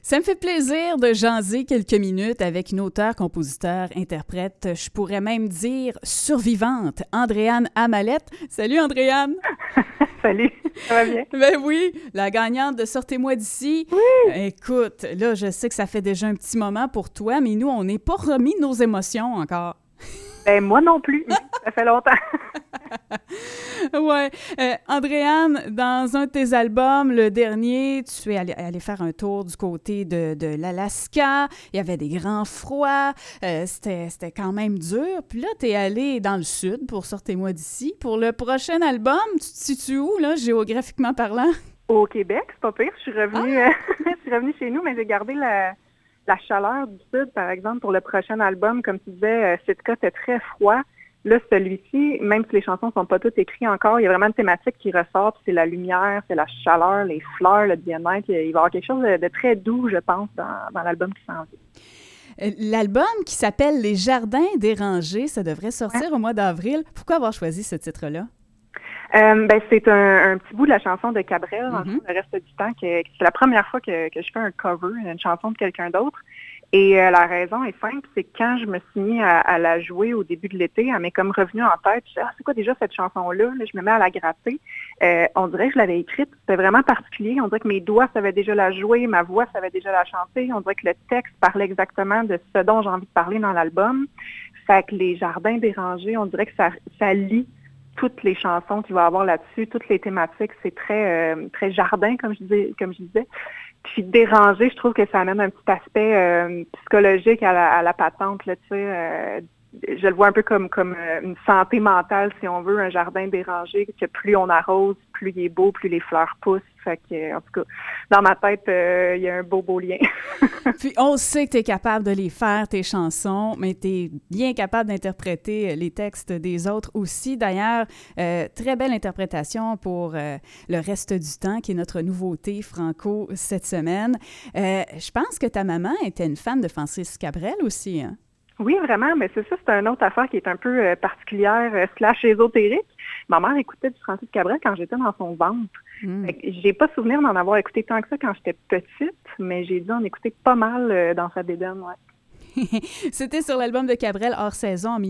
Ça me fait plaisir de jaser quelques minutes avec une auteure, compositeur, interprète, je pourrais même dire survivante, Andréane Amalette. Salut Andréane! Salut, ça va bien? Ben oui, la gagnante de Sortez-moi d'ici. Oui! Écoute, là, je sais que ça fait déjà un petit moment pour toi, mais nous, on n'est pas remis de nos émotions encore. Ben moi non plus, ça fait longtemps. Ouais. Andréane, dans un de tes albums, le dernier, tu es allé faire un tour du côté de l'Alaska. Il y avait des grands froids. C'était quand même dur. Puis là, tu es allé dans le sud pour Sortez-moi d'ici. Pour le prochain album, tu te situes où, là, géographiquement parlant? Au Québec, c'est pas pire. Je suis revenue chez nous, mais j'ai gardé la chaleur du sud, par exemple, pour le prochain album. Comme tu disais, Sitka, c'était très froid. Là, celui-ci, même si les chansons sont pas toutes écrites encore, il y a vraiment une thématique qui ressort, puis c'est la lumière, c'est la chaleur, les fleurs, le bien-être. Il va y avoir quelque chose de très doux, je pense, dans l'album qui s'en vient. L'album qui s'appelle Les Jardins dérangés, ça devrait sortir au mois d'avril. Pourquoi avoir choisi ce titre-là? C'est un petit bout de la chanson de Cabrel, le reste du temps, que c'est la première fois que je fais un cover, une chanson de quelqu'un d'autre. Et la raison est simple, c'est que quand je me suis mis à la jouer au début de l'été, elle m'est comme revenue en tête. Je disais, c'est quoi déjà cette chanson-là? Là, je me mets à la gratter. On dirait que je l'avais écrite. C'était vraiment particulier. On dirait que mes doigts savaient déjà la jouer, ma voix savait déjà la chanter. On dirait que le texte parlait exactement de ce dont j'ai envie de parler dans l'album. Fait que Les Jardins dérangés, on dirait que ça lie toutes les chansons qu'il va y avoir là-dessus, toutes les thématiques. C'est très jardin, comme je disais. Puis déranger, je trouve que ça amène un petit aspect psychologique à la patente, là, tu sais. Je le vois un peu comme une santé mentale, si on veut, un jardin dérangé, que plus on arrose, plus il est beau, plus les fleurs poussent. Fait que, en tout cas, dans ma tête, il y a un beau lien. Puis on sait que tu es capable de les faire, tes chansons, mais tu es bien capable d'interpréter les textes des autres aussi. D'ailleurs, très belle interprétation pour Le reste du temps, qui est notre nouveauté franco cette semaine. Je pense que ta maman était une fan de Francis Cabrel aussi, hein? Oui, vraiment, mais c'est ça, c'est une autre affaire qui est un peu particulière, / ésotérique. Ma mère écoutait du Francis Cabrel quand j'étais dans son ventre. J'ai pas souvenir d'en avoir écouté tant que ça quand j'étais petite, mais j'ai dû en écouter pas mal dans sa bédaine, ouais. C'était sur l'album de Cabrel hors saison en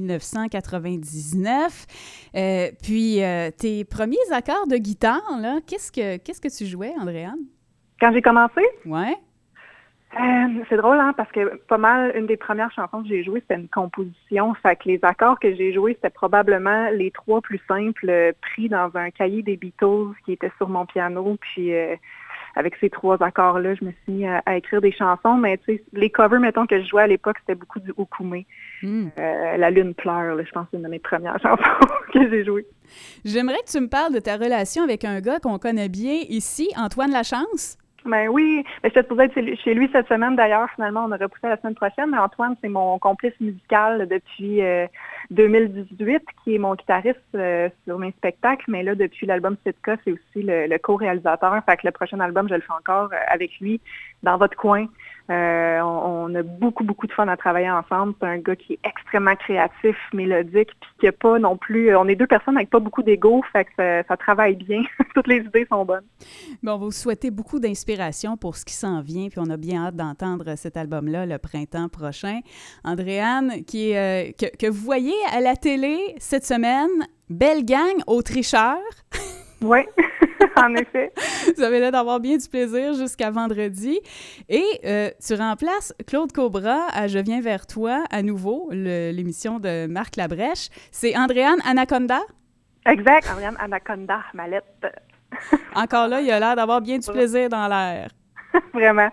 1999. Puis tes premiers accords de guitare, là, qu'est-ce que tu jouais, Andréane? Quand j'ai commencé? Ouais. C'est drôle, hein, parce que pas mal, une des premières chansons que j'ai jouées, c'était une composition. Fait que les accords que j'ai joués, c'était probablement les 3 plus simples pris dans un cahier des Beatles qui était sur mon piano. Puis avec ces 3 accords-là, je me suis mis à écrire des chansons. Mais tu sais, les covers, mettons, que je jouais à l'époque, c'était beaucoup du ukulélé. La lune pleure, là, je pense que c'est une de mes premières chansons que j'ai jouées. J'aimerais que tu me parles de ta relation avec un gars qu'on connaît bien ici, Antoine Lachance. Ben oui, mais j'étais supposée être chez lui cette semaine d'ailleurs. Finalement, on a repoussé la semaine prochaine. Mais Antoine, c'est mon complice musical depuis 2018, qui est mon guitariste sur mes spectacles. Mais là, depuis l'album Sitka, c'est aussi le co-réalisateur. Fait que le prochain album, je le fais encore avec lui, dans votre coin. On a beaucoup de fun à travailler ensemble. C'est un gars qui est extrêmement créatif, mélodique, puis qui a pas non plus... On est 2 personnes avec pas beaucoup d'ego, fait que ça travaille bien. Toutes les idées sont bonnes. Bon, on va vous souhaiter beaucoup d'inspiration pour ce qui s'en vient, puis on a bien hâte d'entendre cet album-là le printemps prochain. Andréane, que vous voyez à la télé cette semaine, belle gang aux tricheurs. Oui, en effet. Vous avez l'air d'avoir bien du plaisir jusqu'à vendredi. Et tu remplaces Claude Cobra à Je viens vers toi à nouveau, l'émission de Marc Labrèche. C'est Andréane Anaconda? Exact, Andréane Anaconda, Mallette. Encore là, il a l'air d'avoir bien du plaisir dans l'air. Vraiment.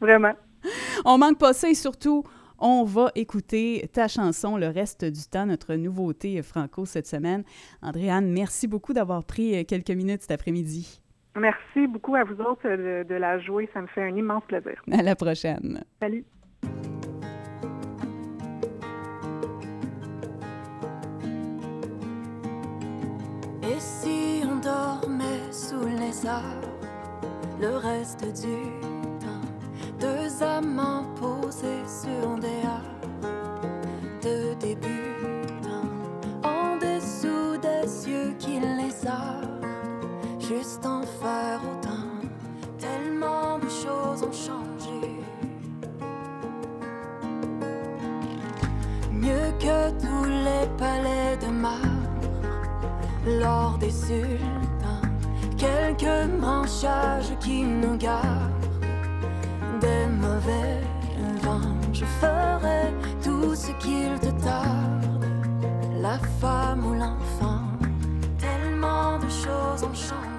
On manque pas ça et surtout, on va écouter ta chanson le reste du temps, notre nouveauté franco cette semaine. Andréane, merci beaucoup d'avoir pris quelques minutes cet après-midi. Merci beaucoup à vous autres de la jouer. Ça me fait un immense plaisir. À la prochaine. Salut. Et si on dormait sous les arbres le reste du temps, 2 amants posés sur des arbres de débutants, en dessous des cieux qui les ardent, juste en faire autant. Tellement de choses ont changé. que tous les palais de marbre, l'or des sultans, quelques branchages qui nous gardent des mauvais vents. Je ferai tout ce qu'il te tarde, la femme ou l'enfant, tellement de choses ont changé.